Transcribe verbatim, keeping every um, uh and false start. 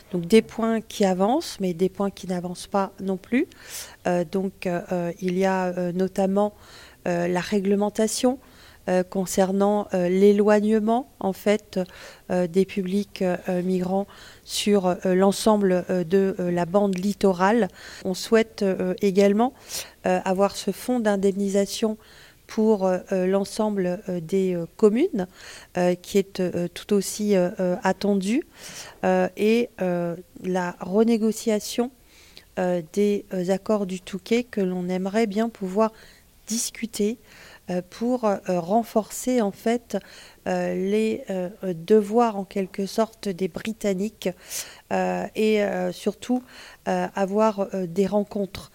Donc des points qui avancent, mais des points qui n'avancent pas non plus. Euh, donc euh, il y a euh, notamment euh, la réglementation euh, concernant euh, l'éloignement en fait euh, des publics euh, migrants sur euh, l'ensemble euh, de euh, la bande littorale. On souhaite euh, également euh, avoir ce fonds d'indemnisation pour euh, l'ensemble euh, des euh, communes, euh, qui est euh, tout aussi euh, attendu, euh, et euh, la renégociation euh, des euh, accords du Touquet que l'on aimerait bien pouvoir discuter euh, pour euh, renforcer en fait euh, les euh, devoirs en quelque sorte des Britanniques, euh, et euh, surtout euh, avoir euh, des rencontres